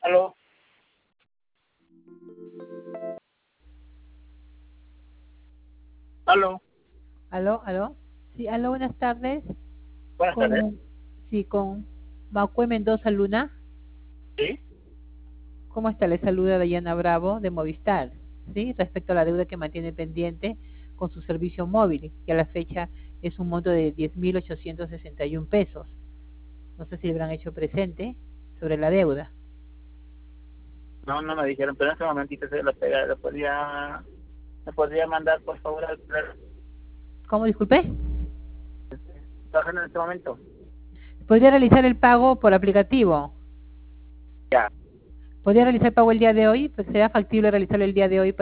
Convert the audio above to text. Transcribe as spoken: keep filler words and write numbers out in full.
Aló. Aló. Aló, aló. Sí, aló, buenas tardes. Buenas tardes. Con, sí, con Macue Mendoza Luna. Sí. ¿Cómo está? Le saluda Dayana Bravo de Movistar. Sí, respecto a la deuda que mantiene pendiente con su servicio móvil, que a la fecha es un monto de diez mil ochocientos sesenta y uno pesos. No sé si le habrán hecho presente sobre la deuda. No, no me dijeron, pero en este momentito se lo pega. ¿Lo podría, ¿Me podría mandar, por favor, al ¿Cómo, disculpe? trabajando en este momento? ¿Podría realizar el pago por aplicativo? Ya. ¿Podría realizar el pago el día de hoy? Pues será factible realizarlo el día de hoy.